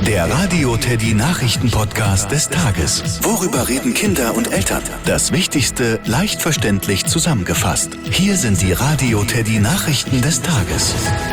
Der Radio Teddy Nachrichten-Podcast des Tages. Worüber reden Kinder und Eltern? Das Wichtigste leicht verständlich zusammengefasst. Hier sind die Radio Teddy Nachrichten des Tages.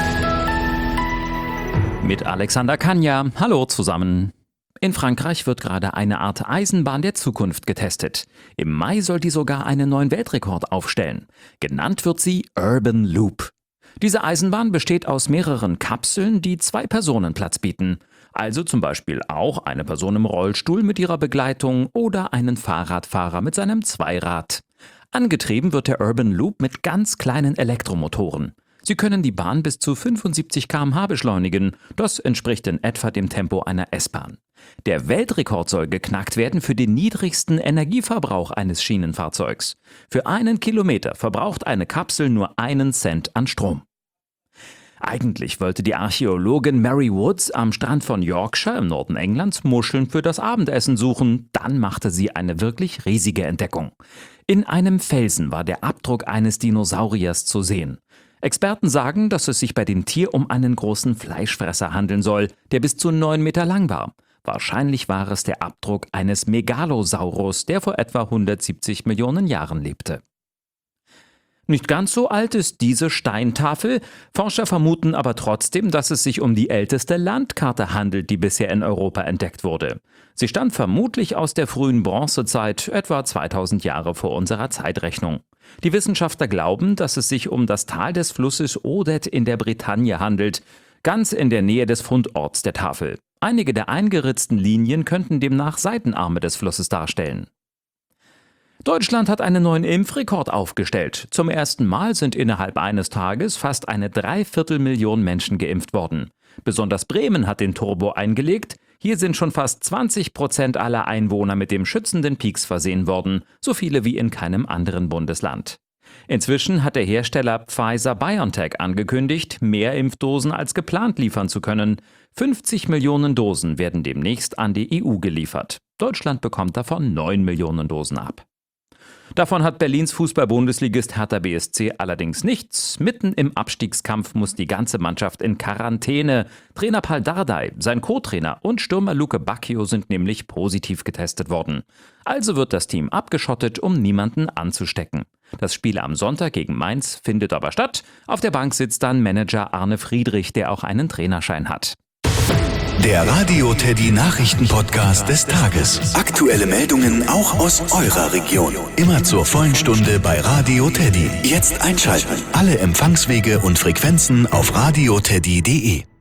Mit Alexander Kania. Hallo zusammen. In Frankreich wird gerade eine Art Eisenbahn der Zukunft getestet. Im Mai soll die sogar einen neuen Weltrekord aufstellen. Genannt wird sie Urban Loop. Diese Eisenbahn besteht aus mehreren Kapseln, die 2 Personen Platz bieten. Also zum Beispiel auch eine Person im Rollstuhl mit ihrer Begleitung oder einen Fahrradfahrer mit seinem Zweirad. Angetrieben wird der Urban Loop mit ganz kleinen Elektromotoren. Sie können die Bahn bis zu 75 km/h beschleunigen. Das entspricht in etwa dem Tempo einer S-Bahn. Der Weltrekord soll geknackt werden für den niedrigsten Energieverbrauch eines Schienenfahrzeugs. Für 1 Kilometer verbraucht eine Kapsel nur 1 Cent an Strom. Eigentlich wollte die Archäologin Mary Woods am Strand von Yorkshire im Norden Englands Muscheln für das Abendessen suchen. Dann machte sie eine wirklich riesige Entdeckung. In einem Felsen war der Abdruck eines Dinosauriers zu sehen. Experten sagen, dass es sich bei dem Tier um einen großen Fleischfresser handeln soll, der bis zu 9 Meter lang war. Wahrscheinlich war es der Abdruck eines Megalosaurus, der vor etwa 170 Millionen Jahren lebte. Nicht ganz so alt ist diese Steintafel. Forscher vermuten aber trotzdem, dass es sich um die älteste Landkarte handelt, die bisher in Europa entdeckt wurde. Sie stammt vermutlich aus der frühen Bronzezeit, etwa 2000 Jahre vor unserer Zeitrechnung. Die Wissenschaftler glauben, dass es sich um das Tal des Flusses Odet in der Bretagne handelt, ganz in der Nähe des Fundorts der Tafel. Einige der eingeritzten Linien könnten demnach Seitenarme des Flusses darstellen. Deutschland hat einen neuen Impfrekord aufgestellt. Zum ersten Mal sind innerhalb eines Tages fast 1/3 Million Menschen geimpft worden. Besonders Bremen hat den Turbo eingelegt. Hier sind schon fast 20% aller Einwohner mit dem schützenden Pieks versehen worden, so viele wie in keinem anderen Bundesland. Inzwischen hat der Hersteller Pfizer-BioNTech angekündigt, mehr Impfdosen als geplant liefern zu können. 50 Millionen Dosen werden demnächst an die EU geliefert. Deutschland bekommt davon 9 Millionen Dosen ab. Davon hat Berlins Fußball-Bundesligist Hertha BSC allerdings nichts. Mitten im Abstiegskampf muss die ganze Mannschaft in Quarantäne. Trainer Pal Dardai, sein Co-Trainer und Stürmer Luke Bacchio sind nämlich positiv getestet worden. Also wird das Team abgeschottet, um niemanden anzustecken. Das Spiel am Sonntag gegen Mainz findet aber statt. Auf der Bank sitzt dann Manager Arne Friedrich, der auch einen Trainerschein hat. Der Radio Teddy Nachrichten-Podcast des Tages. Aktuelle Meldungen auch aus eurer Region. Immer zur vollen Stunde bei Radio Teddy. Jetzt einschalten. Alle Empfangswege und Frequenzen auf radioteddy.de.